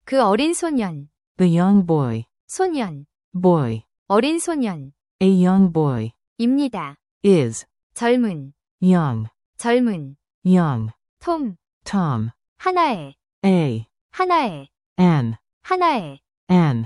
그 어린 소년. The young boy. 소년. Boy. 어린 소년. A young boy. 입니다. Is. 젊은. Young. 젊은. Young. 톰. Tom. 하나의. A. 하나의. An. 하나의. An.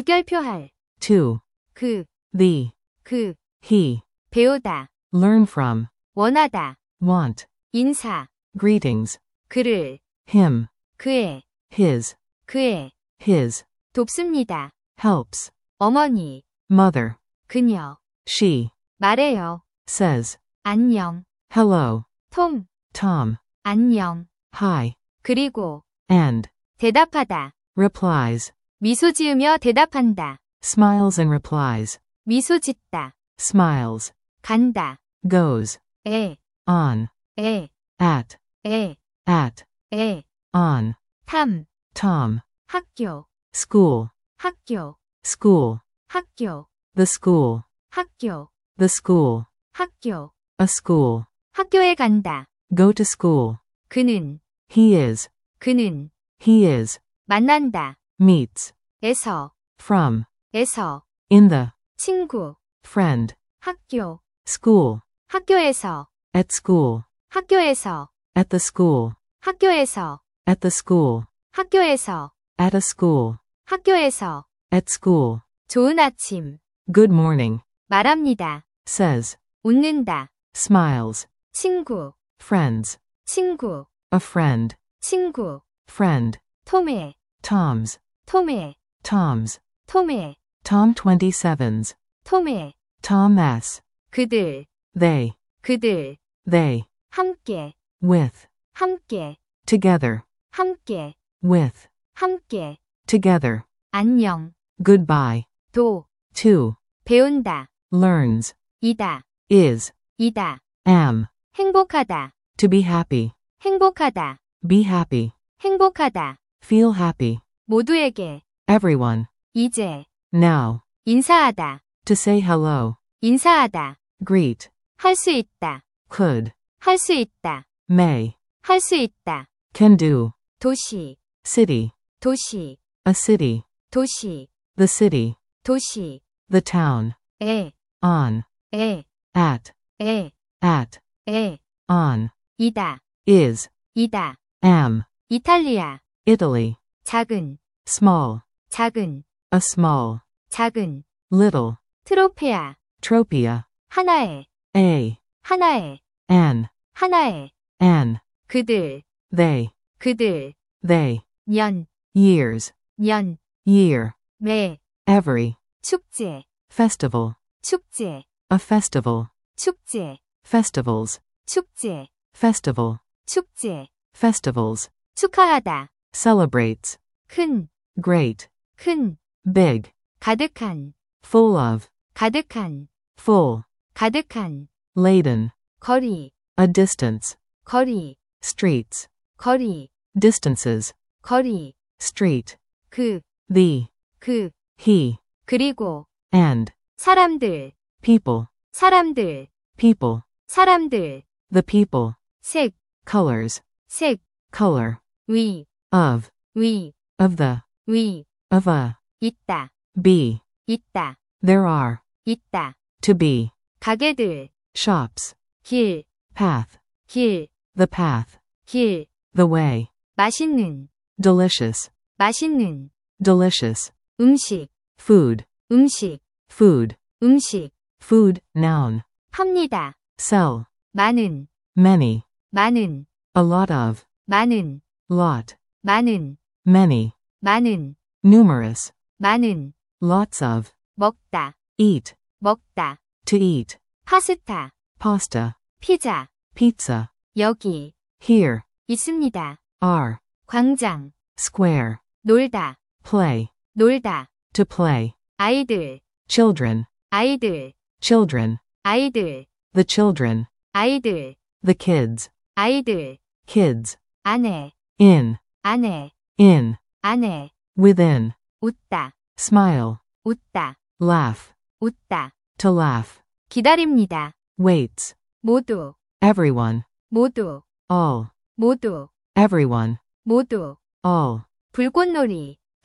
물결표할. To. 그. The. 그. He. 배우다. Learn from. 원하다. Want. 인사. Greetings. 그를. Him. 그의. His. 그의. His. 돕습니다. Helps. 어머니. Mother. 그녀. She. 말해요. Says. 안녕. Hello. 톰. Tom. 안녕. Hi. 그리고. And. 대답하다. Replies. 미소 지으며 대답한다. Smiles and replies. 미소 짓다. Smiles. 간다. Goes. 에. On. 에. At. 에. At. 에. On. 탐. Tom. 학교. School. 학교. School. 학교. The school. 학교. The school. 학교. A school. 학교에 간다. Go to school. 그는. He is. 그는. He is. 만난다. Meets. 에서. From. 에서. In the. 친구. Friend. 학교. School. 학교에서. At school. 학교에서. At the school. 학교에서. At the school. 학교에서. At a school. 학교에서. At school. 좋은 아침. Good morning. 말합니다. Says. 웃는다. Smiles. 친구. Friends. 친구. A friend. 친구. Friend. 톰의. Tom's. 톰의. Tom's. 톰의. Tom 27's. 톰의. Tom S. 그들. They. 그들. They. 함께. With. 함께. Together. 함께. With. 함께. Together. 안녕. Goodbye. 도. To. 배운다. Learns. 이다. Is. 이다. Am. 행복하다. To be happy. 행복하다. Be happy. 행복하다. Feel happy. 모두에게. Everyone. 이제. Now. 인사하다. To say hello. 인사하다. Greet. 할 수 있다. Could. 할 수 있다. May. 할 수 있다. Can do. 도시. City. 도시. A city. 도시. The city. 도시. The town. 에. On. 에. At. 에. At. 에. On. 이다. Is. 이다. Am. 이탈리아. Italy. 작은. Small. 작은. A small. 작은. Little. 트로페아. Tropia. 하나의. A. 하나의. An. 하나의. An. 그들. They. 그들. They. 년. Years. 년. Year. 매. Every. 축제. Festival. 축제. A festival. 축제. Festivals. 축제. Festival. 축제. Festivals. 축하하다. Celebrates. 큰. Great. 큰. Big. 가득한. Full of. 가득한. Full. 가득한. Laden. 거리. A distance. 거리. Streets. 거리. Distances. 거리. Street. 그. The. 그. He. 그리고. And. 사람들. People. 사람들. People. 사람들. The people. 색. Colors. 색. Color. 위. Of. 위. Of the. 위. Of a. 있다. Be. 있다. There are. 있다. To be. 가게들. Shops. 길. Path. 길. The path. 길. The way. 맛있는. Delicious. 맛있는. Delicious. 음식. Food. 음식. Food. 음식. Food. Noun. 팝니다. Sell. 많은. Many. 많은. A lot of. 많은. Lot. 많은. Many. 많은. Numerous. 많은. Lots of. 먹다. Eat. 먹다. To eat. 파스타. Pasta. 피자. Pizza. 여기. Here. 있습니다. Are. 광장. Square. 놀다. Play. 놀다. To play. 아이들. Children. 아이들. Children. 아이들. The children. 아이들. The kids. 아이들. Kids. 아내. In. 아내. In. 아내. Within. 웃다. Smile. 웃다. Laugh. 웃다. To laugh. 기다립니다. Waits. 모두. Everyone. 모두. All. 모두. Everyone. 모두. All. 불꽃놀이.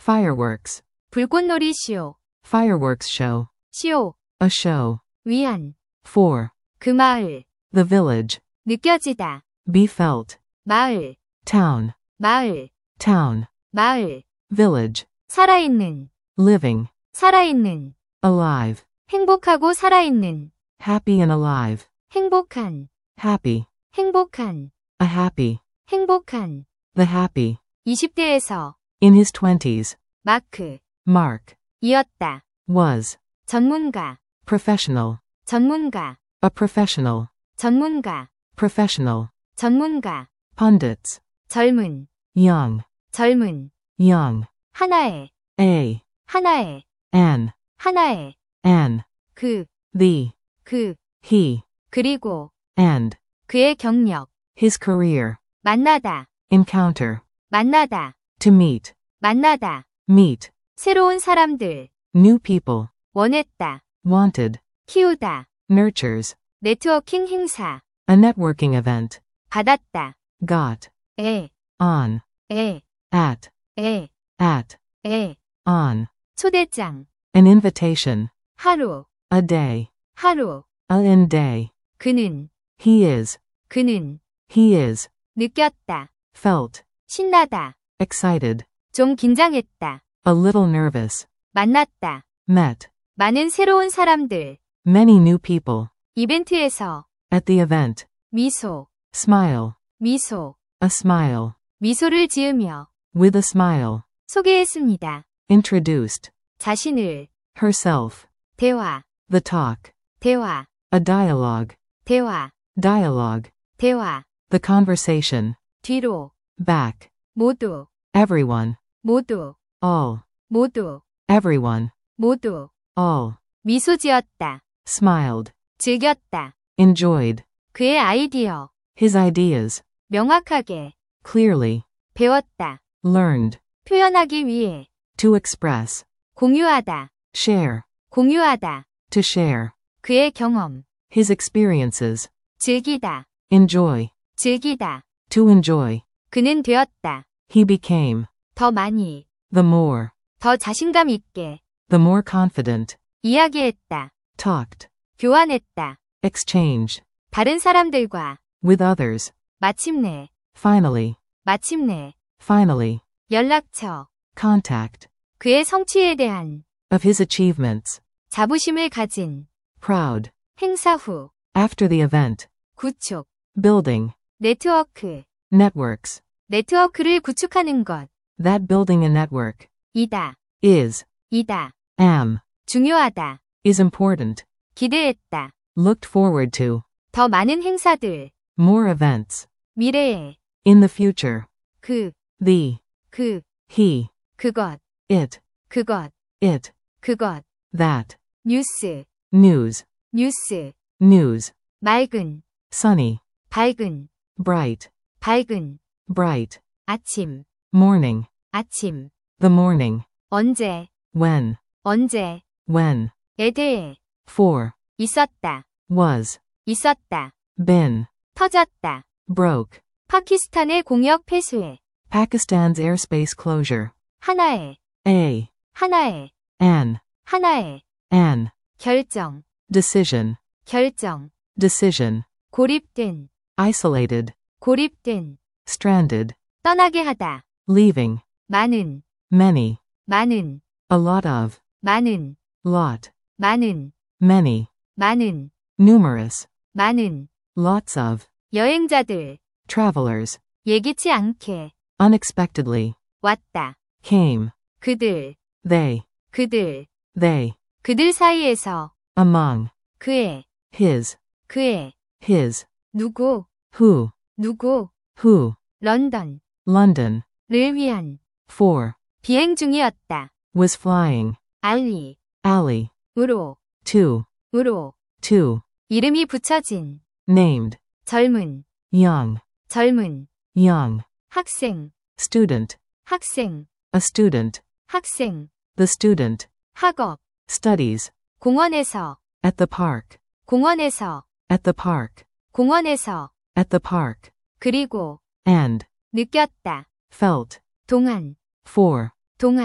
Fireworks. 불꽃놀이 쇼, Fireworks show. 쇼, A show. 위안, For. 그 마을, The village. 느껴지다, Be felt. 마을, Town. 마을, Town. 마을, Village. 살아있는, Living. 살아있는, Alive. 행복하고 살아있는, Happy and alive. 행복한, Happy. 행복한, A happy. 행복한, The happy. 20대에서, In his 20s. 마크, Mark. 이었다, Was. 전문가, Professional. 전문가, A professional. 전문가, Professional. 전문가, Pundits. 젊은, Young. 젊은, Young. 하나의, A. 하나의, An. 하나의, An. 그, The. 그, He. 그리고, And. 그의 경력, His career. 만나다, Encounter. 만나다, To meet. 만나다, Meet. 새로운 사람들, New people. 원했다, Wanted. 키우다, Nurtures. 네트워킹 행사, A networking event. 받았다, Got. 에, On. 에, At. 에, At. 에, On. 초대장, An invitation. 하루, A day. 하루, A in day. 그는, He is. 그는, He is. 느꼈다, Felt. 신나다, Excited. 좀 긴장했다, A little nervous. 만났다, Met. 많은 새로운 사람들, Many new people. 이벤트에서, At the event. 미소, Smile. 미소, A smile. 미소를 지으며, With a smile. 소개했습니다. Introduced. 자신을, Herself. 대화, The talk. 대화, A dialogue. 대화, Dialogue. 대화, The conversation. 뒤로, Back. 모두, Everyone. 모두, All. 모두, Everyone. 모두, All. 미소 지었다, Smiled. 즐겼다, Enjoyed. 그의 아이디어, His ideas. 명확하게, Clearly. 배웠다, Learned. 표현하기 위해, To express. 공유하다, Share. 공유하다, To share. 그의 경험, His experiences. 즐기다, Enjoy. 즐기다, To enjoy. 그는 되었다, He became. 더 많이, The more. 더 자신감 있게, The more confident. 이야기했다, Talked. 교환했다, Exchange. 다른 사람들과, With others. 마침내, Finally. 마침내, Finally. 연락처, Contact. 그의 성취에 대한, Of his achievements. 자부심을 가진, Proud. 행사 후, After the event. 구축, Building. 네트워크, Networks. 네트워크를 구축하는 것, That building a network. 이다, Is. 이다, Am. 중요하다, Is important. 기대했다, Looked forward to. 더 많은 행사들, More events. 미래에, In the future. 그, The. 그, He. 그것, It. 그것, It. 그것, That. 뉴스, News. 뉴스, News. 맑은, Sunny. 밝은, Bright. 밝은, Bright. 아침, Morning. 아침, The morning. 언제, When. 언제, When. 에 대해, For. 있었다, Was. 있었다, Been. 터졌다, Broke. 파키스탄의 공역 폐쇄, Pakistan's airspace closure. 하나의, A. 하나의, An. 하나의, An. 결정, Decision. 결정, Decision. 고립된, Isolated. 고립된, Stranded. 떠나게 하다, Leaving. 많은, Many. 많은, A lot of. 많은, Lot. 많은, Many. 많은, Numerous. 많은, Lots of. 여행자들, Travelers. 예기치 않게, Unexpectedly. 왔다, Came. 그들, They. 그들, They. 그들 사이에서, Among. 그의, His. 그의, His. 누구, Who. 누구, Who. 런던, London. 를 위한, For. 비행 중이었다, Was flying. 알리, Alley. 으로, To. 으로, To. 이름이 붙여진, Named. 젊은, Young. 젊은, Young. 학생, Student. 학생, A student. 학생, The student. 학업, Studies. 공원에서, At the park. 공원에서, At the park. 공원에서, At the park. 그리고, And. 느꼈다, Felt. 동안, For. 동안,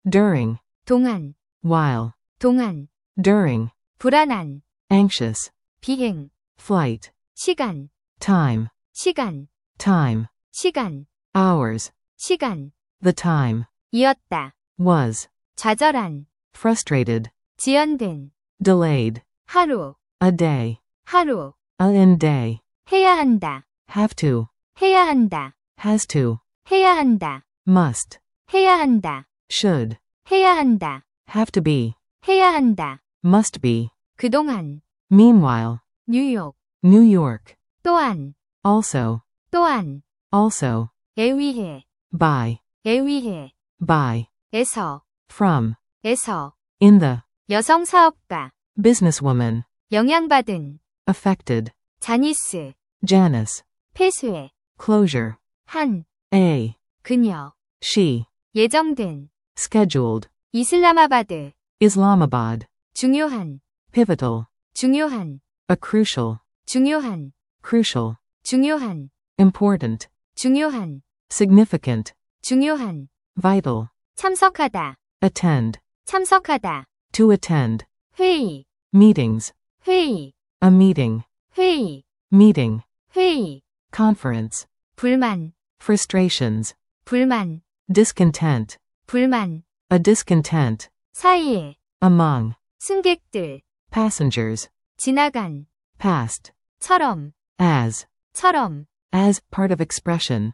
during, 동안, while, 동안, during, 불안한, anxious, 비행, flight, 시간, time, 시간, time, 시간, hours, 시간, the time, 이었다, was, 좌절한, frustrated, 지연된, delayed, 하루, a day, 하루, in day, 해야 한다, have to, 해야 한다, has to, 해야 한다, must, 해야 한다, should, 해야 한다, have to be, 해야 한다, must be, 그동안, meanwhile, 뉴욕, New York, 또한, also, 또한, also, 에 위해, by, 에 위해, by, 에서, from, 에서, in the, 여성 사업가, businesswoman, 영향받은, affected, 자니스, Janice, 폐쇄, closure, 한, a, 그녀, she, 예정된, scheduled, 이슬라마바드, Islamabad, 중요한, pivotal, 중요한, a crucial, 중요한, crucial, 중요한, important, 중요한, significant, 중요한, vital, 참석하다, attend, 참석하다, to attend, 회의, meetings, 회의, a meeting, 회의, meeting, 회의, conference, 불만, frustrations, 불만, discontent, 불만, a discontent, 사이에, among, 승객들, passengers, 지나간, past, 처럼, as, 처럼, as part of expression,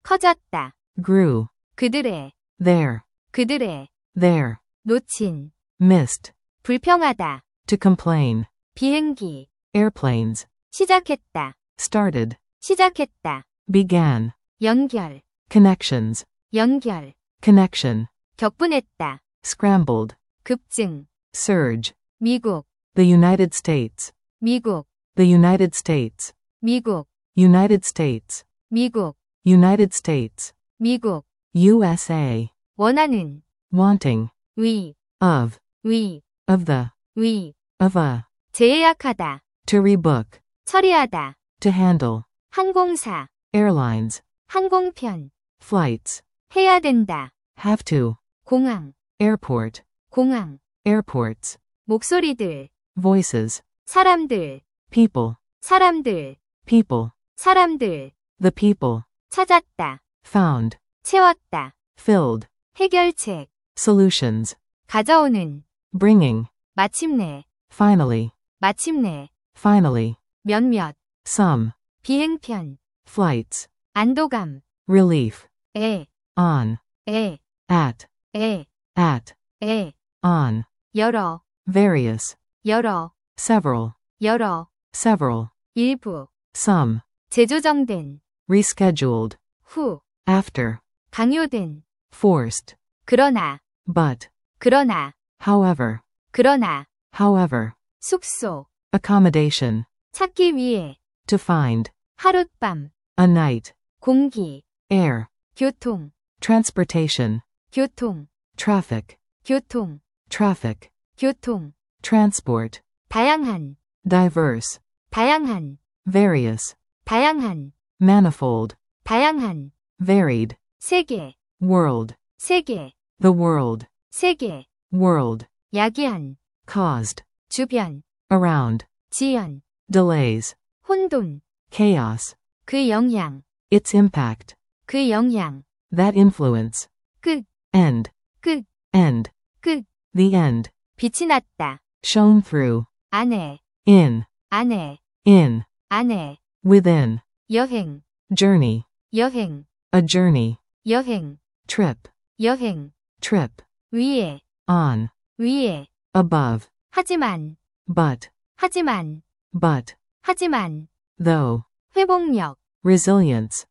커졌다, grew, 그들의, there, 그들의, there, 놓친, missed, 불평하다, to complain, 비행기, airplanes, 시작했다, started, 시작했다, began, 연결, connections, 연결, connection, 격분했다, scrambled, 급증, surge, 미국, the United States, 미국, the United States, 미국, United States, 미국, United States, 미국, USA, 원하는, wanting, 위, of, 위, of the, 위, of a, 재예약하다, to rebook, 처리하다, to handle, 항공사, airlines, 항공편, flights, 해야 된다, have to, 공항, airport, 공항, airports, 목소리들, voices, 사람들, people, 사람들, people, 사람들, the people, 찾았다, found, 채웠다, filled, 해결책, solutions, 가져오는, bringing, 마침내, finally, 마침내, finally, 몇몇, some, 비행편, flights, 안도감, relief, 에, on, 에, at, 에, at, 에, on, 여러, various, 여러, several, 여러, several, 일부, some, 재조정된, rescheduled, 후, after, 강요된, forced, 그러나, but, 그러나, however, 그러나, however, 숙소, accommodation, 찾기 위해, to find, 하룻밤, a night, 공기, air, 교통, transportation, 교통, traffic, 교통, traffic, 교통, transport, 다양한, diverse, 다양한, various, 다양한, manifold, 다양한, varied, 세계, world, 세계, the world, 세계, world, 야기한, caused, 주변, around, 지연, delays, 혼돈, chaos, 그 영향, its impact, 그 영향, that influence, 끝, end, 끝, end, 끝, the end, 빛이 났다, shone through, 안에, in, 안에, in, 안에, within, 여행, journey, 여행, a journey, 여행, trip, 여행, trip, 위에, on, 위에, above, 하지만, but, 하지만, but, 하지만, though, 회복력, resilience,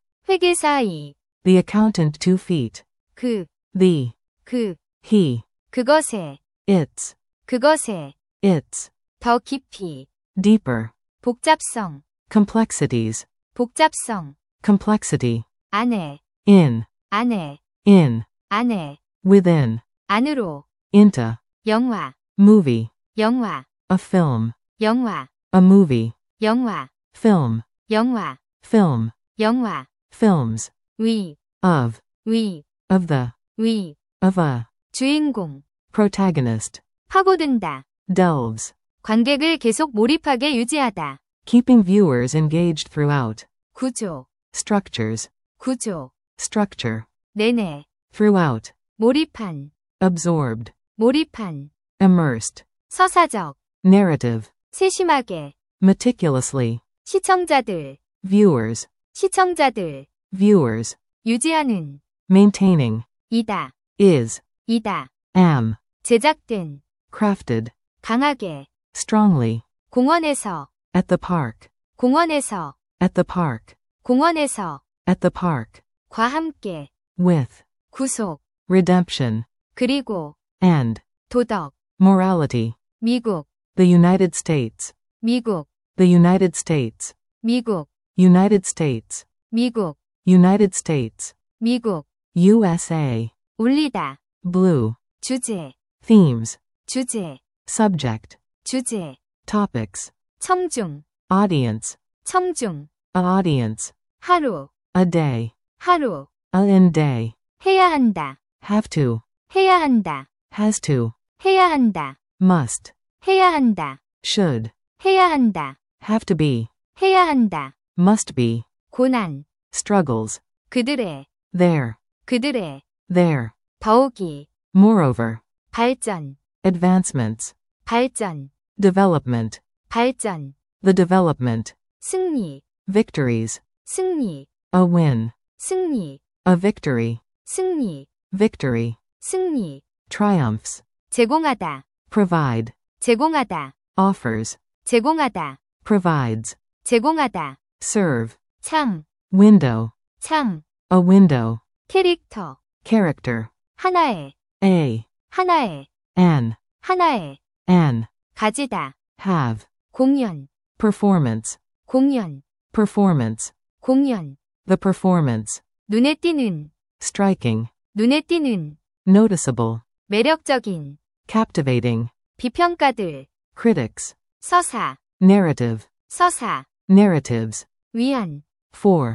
회계사의, the accountant 2 feet, 그, the, 그, he, 그것에, its, 그것에, its, 더 깊이, deeper, 복잡성, complexities, 복잡성, complexity, 안에, in, 안에, in, 안에, within, 안으로, into, 영화, movie, 영화, a film, 영화, a movie, 영화, film, 영화, film, 영화, films, 위, of, 위, of the, 위, of a, 주인공, protagonist, 파고든다, delves, 관객을 계속 몰입하게 유지하다, keeping viewers engaged throughout, 구조, structures, 구조, structure, 내내, throughout, 몰입한, absorbed, 몰입한, immersed, 서사적, narrative, 세심하게, meticulously, 시청자들, viewers, 시청자들, viewers, 유지하는, maintaining, 이다, is, 이다, am, 제작된, crafted, 강하게, strongly, 공원에서, at the park, 공원에서, at the park, 공원에서, at the park, 과 함께, with, 구속, redemption, 그리고, and, 도덕, morality, 미국, the United States, 미국, the United States, 미국, United States, 미국, United States, 미국, USA, 울리다, blue, 주제, themes, 주제, subject, 주제, topics, 청중, audience, 청중, a audience, 하루, a day, 하루, a in day, 해야 한다, have to, 해야 한다, has to, 해야 한다, must, 해야 한다, should, 해야 한다, have to be, 해야 한다, must be, 고난, struggles, 그들의, there, 그들의, there, 더욱이, moreover, 발전, advancements, 발전, development, 발전, the development, 승리, victories, 승리, a win, 승리, a victory, 승리, victory, 승리, triumphs, 제공하다, provide, 제공하다, offers, 제공하다, provides, 제공하다, serve, 창, window, 창, a window, 캐릭터, character, 하나의, a, 하나의, an, 하나의, an, 가지다, have, 공연, performance, 공연, performance, 공연, the performance, 눈에 띄는, striking, 눈에 띄는, noticeable, 매력적인, captivating, 비평가들, critics, 서사, narrative, 서사, narratives, 위안, for,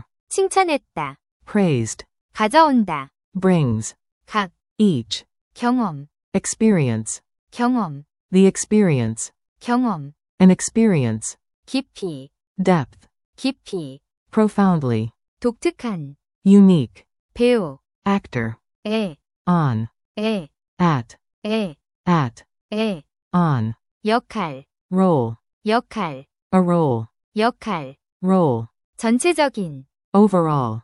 칭찬했다, praised, 가져온다, brings, 각, each, 경험, experience, 경험, the experience, 경험, an experience, 깊이, depth, 깊이, profoundly, 독특한, unique, 배우, actor, 에, on, 에, at, 에, at, 에, on, 역할, role, 역할, a role, 역할, role, 전체적인, overall,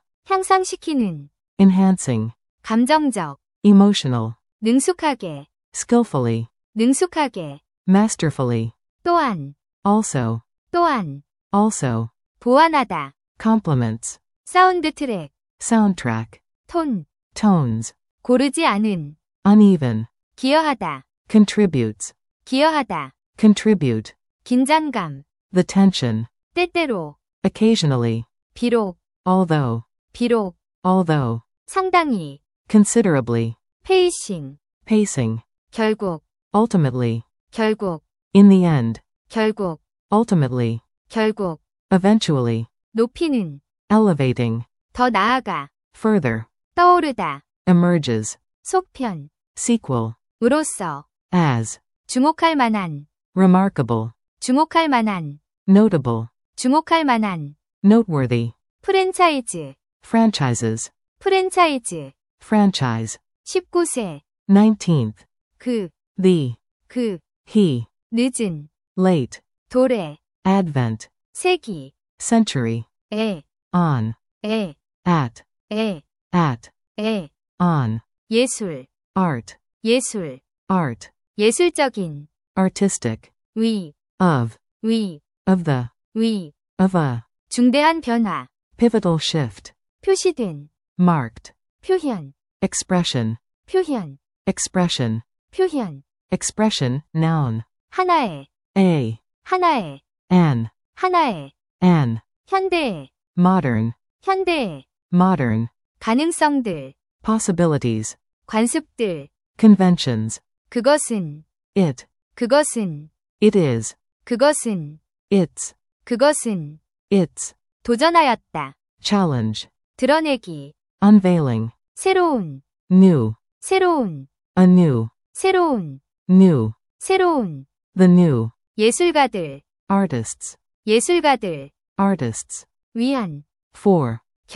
향상시키는, enhancing, 감정적, emotional, 능숙하게, skillfully, 능숙하게, masterfully, 또한, also, 또한, also, 보완하다, compliments, 사운드 트랙, soundtrack, 톤, tones, 고르지 않은, uneven, 기여하다, contributes, 기여하다, contribute, 긴장감, the tension, 때때로, occasionally, 비록, although, 비록, although, 상당히, considerably, 페이싱, pacing, 결국, ultimately, 결국, in the end, 결국, ultimately, 결국, eventually, 높이는, elevating, 더 나아가, further, 떠오르다, emerges, 속편, sequel, 으로써, as, 주목할 만한, remarkable, 주목할 만한, notable, 주목할 만한, noteworthy, 프랜차이즈, franchises, 프랜차이즈, franchise, 19세, 19th, 그, the, 그, he, 늦은, late, 도래, advent, 세기, century, 에, on, 에, at, 에, at, 에, on, 예술, art, 예술, art, 예술적인, artistic, 위, of, 위, of the, 위, of a, 중대한 변화, pivotal shift, 표시된, marked, 표현, expression, 표현, expression, 표현, expression, noun, 하나의, a, 하나의, an, 하나의, an, 현대의, modern, 현대의, modern, 가능성들, possibilities, 관습들, conventions, 그것은, it, 그것은, it is, 그것은, its, 그것은, its, 도전하였다, challenge, 드러내기, unveiling, 새로운, new, 새로운, anew, 새로운, new, 새로운, the new, 예술가들, artists, 예술가들, artists, 위한, for,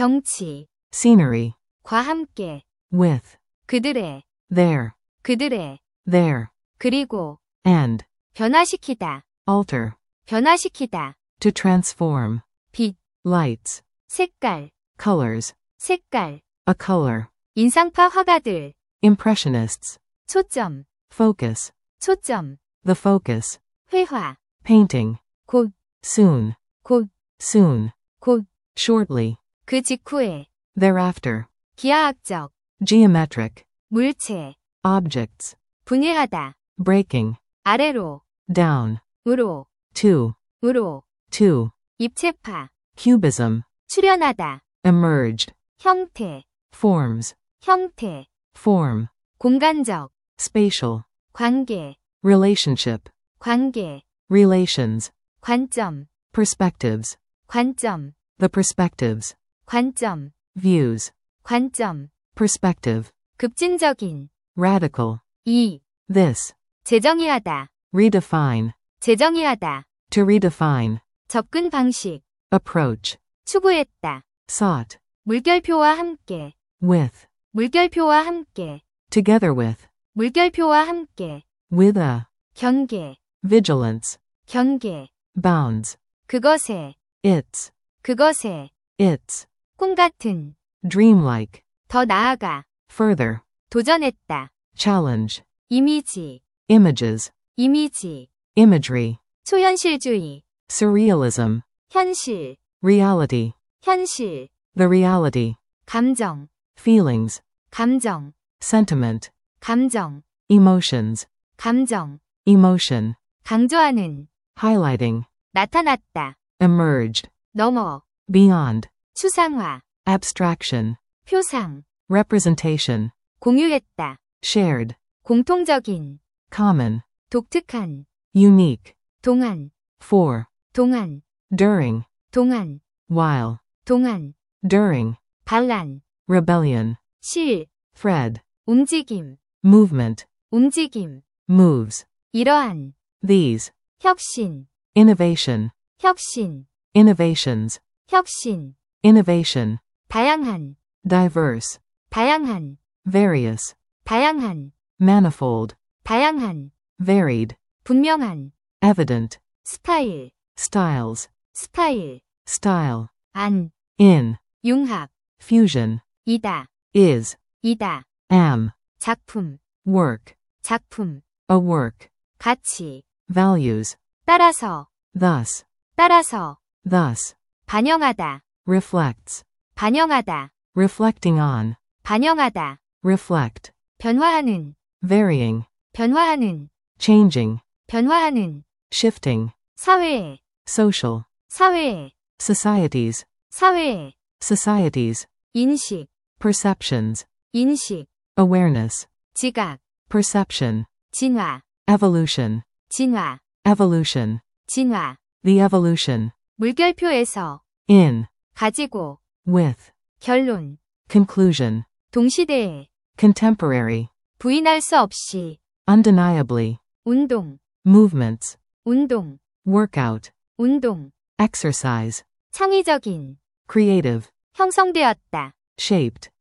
경치, scenery, 과 함께, with, 그들의, their, 그들의, their, 그리고, and, 변화시키다, alter, 변화시키다, to transform, 빛, lights, 색깔, colors, 색깔, a color, 인상파 화가들, impressionists, 초점, focus, 초점, the focus, 회화, painting, 곧, soon, 곧, soon, 곧, shortly, 그 직후에, thereafter, 기하학적, geometric, 물체, objects, 분해하다, breaking, 아래로, down, 으로, to, 으로, to, 입체파, cubism, 출현하다, emerged, 형태, forms, 형태, form, 공간적, spatial, 관계, relationship, 관계, relations, 관점, perspectives, 관점, the perspectives, 관점, views, 관점, perspective, 급진적인, radical, 이, this, 재정의하다, redefine, 재정의하다, to redefine, 접근 방식, approach, 추구했다, sought, 물결표와 함께, with, 물결표와 함께, together with, 물결표와 함께, with a, 경계, vigilance, 경계, bounds, 그것에, its, 그것에, its, 꿈같은, dreamlike, 더 나아가, further, 도전했다, challenge, 이미지, images, 이미지, imagery, 초현실주의, surrealism, 현실, reality, 현실, the reality, 감정, feelings, 감정, sentiment, 감정, emotions, 감정, emotion, 강조하는, highlighting, 나타났다, emerged, 넘어, beyond, 추상화, abstraction, 표상, representation, 공유했다, shared, 공통적인, common, 독특한, unique, 동안, for, 동안, during, 동안, while, 동안, during, 반란, rebellion, 실, thread, 움직임, movement, 움직임, moves, 이러한, these, 혁신, innovation, 혁신, innovations, 혁신, innovation, 다양한, diverse, 다양한, various, 다양한, manifold, 다양한, varied, 분명한, evident, 스타일, styles, 스타일, style, 안, in, 융합, fusion, 이다, is, 이다, am, 작품, work, 작품, a work, 가치, values, 따라서, thus, 따라서, thus, 반영하다, reflects, 반영하다, reflecting on, 반영하다, reflect, 변화하는, varying, 변화하는, changing, 변화하는, shifting, 사회에, social, 사회에, societies, 사회에, societies, 인식, perceptions, 인식, awareness, 지각, perception, 진화, evolution, 진화, evolution, 진화, the evolution, 물결표에서, in, 가지고, with, 결론, conclusion, 동시대에, contemporary, 부인할 수 없이, undeniably, 운동, movements, 운동, workout, 운동, exercise, 창의적인, creative, 형성되었다, shaped,